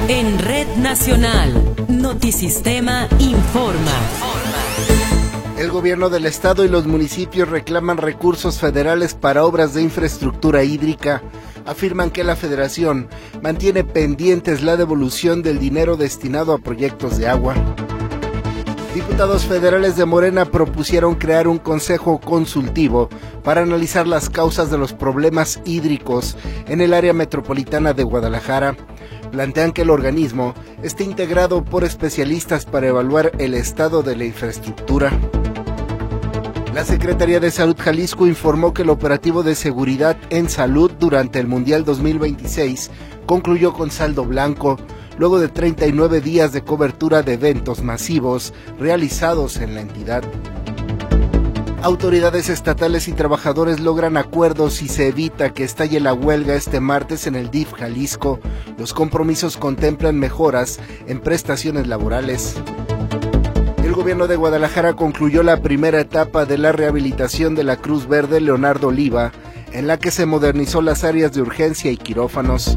En Red Nacional, Notisistema informa. El gobierno del estado y los municipios reclaman recursos federales para obras de infraestructura hídrica. Afirman que la federación mantiene pendientes la devolución del dinero destinado a proyectos de agua. Diputados federales de Morena propusieron crear un consejo consultivo para analizar las causas de los problemas hídricos en el área metropolitana de Guadalajara. Plantean que el organismo esté integrado por especialistas para evaluar el estado de la infraestructura. La Secretaría de Salud Jalisco informó que el operativo de seguridad en salud durante el Mundial 2026 concluyó con saldo blanco, luego de 39 días de cobertura de eventos masivos realizados en la entidad. Autoridades estatales y trabajadores logran acuerdos y se evita que estalle la huelga este martes en el DIF Jalisco. Los compromisos contemplan mejoras en prestaciones laborales. El gobierno de Guadalajara concluyó la primera etapa de la rehabilitación de la Cruz Verde Leonardo Oliva, en la que se modernizó las áreas de urgencia y quirófanos.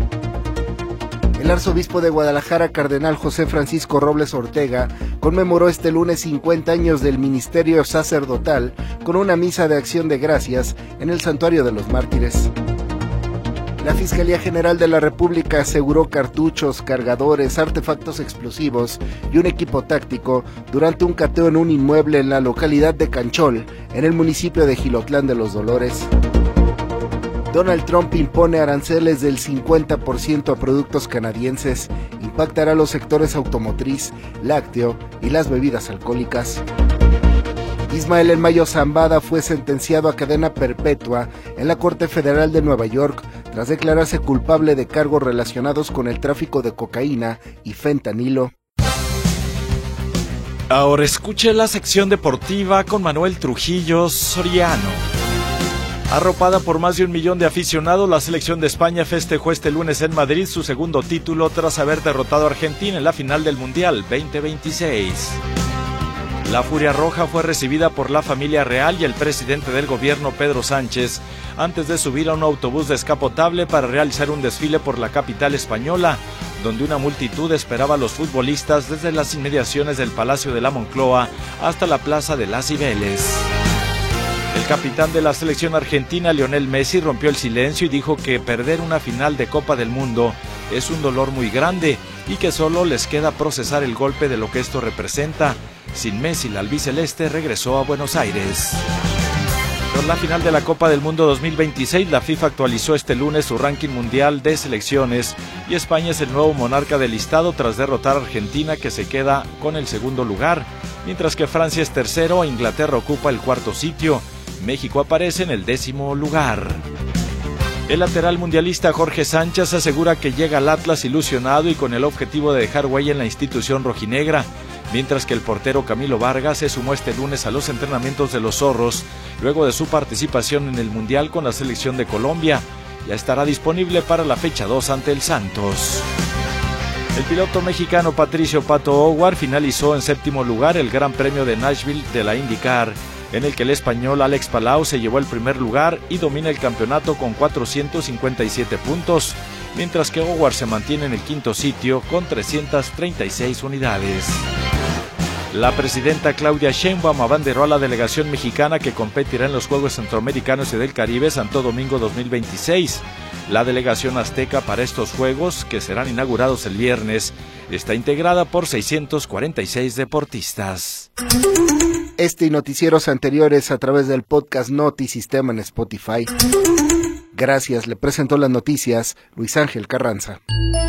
El arzobispo de Guadalajara, cardenal José Francisco Robles Ortega, conmemoró este lunes 50 años del ministerio sacerdotal con una misa de acción de gracias en el Santuario de los Mártires. La Fiscalía General de la República aseguró cartuchos, cargadores, artefactos explosivos y un equipo táctico durante un cateo en un inmueble en la localidad de Canchol, en el municipio de Jilotlán de los Dolores. Donald Trump impone aranceles del 50% a productos canadienses, impactará a los sectores automotriz, lácteo y las bebidas alcohólicas. Ismael El Mayo Zambada fue sentenciado a cadena perpetua en la Corte Federal de Nueva York tras declararse culpable de cargos relacionados con el tráfico de cocaína y fentanilo. Ahora escuche la sección deportiva con Manuel Trujillo Soriano. Arropada por más de 1 millón de aficionados, la selección de España festejó este lunes en Madrid su segundo título tras haber derrotado a Argentina en la final del Mundial 2026. La Furia Roja fue recibida por la familia real y el presidente del gobierno, Pedro Sánchez, antes de subir a un autobús descapotable para realizar un desfile por la capital española, donde una multitud esperaba a los futbolistas desde las inmediaciones del Palacio de la Moncloa hasta la Plaza de las Cibeles. El capitán de la selección argentina, Lionel Messi, rompió el silencio y dijo que perder una final de Copa del Mundo es un dolor muy grande y que solo les queda procesar el golpe de lo que esto representa. Sin Messi, la albiceleste regresó a Buenos Aires. Tras la final de la Copa del Mundo 2026, la FIFA actualizó este lunes su ranking mundial de selecciones y España es el nuevo monarca del listado tras derrotar a Argentina, que se queda con el segundo lugar, mientras que Francia es tercero e Inglaterra ocupa el cuarto sitio. México aparece en el 10º lugar. El lateral mundialista Jorge Sánchez asegura que llega al Atlas ilusionado y con el objetivo de dejar huella en la institución rojinegra, mientras que el portero Camilo Vargas se sumó este lunes a los entrenamientos de los Zorros, luego de su participación en el Mundial con la selección de Colombia. Ya estará disponible para la fecha 2 ante el Santos. El piloto mexicano Patricio Pato O'Ward finalizó en 7º lugar el Gran Premio de Nashville de la IndyCar, en el que el español Alex Palau se llevó el primer lugar y domina el campeonato con 457 puntos, mientras que O'Ward se mantiene en el 5º sitio con 336 unidades. La presidenta Claudia Sheinbaum abanderó a la delegación mexicana que competirá en los Juegos Centroamericanos y del Caribe Santo Domingo 2026. La delegación azteca para estos Juegos, que serán inaugurados el viernes, está integrada por 646 deportistas. Este y noticieros anteriores a través del podcast Notisistema en Spotify. Gracias, le presentó las noticias Luis Ángel Carranza.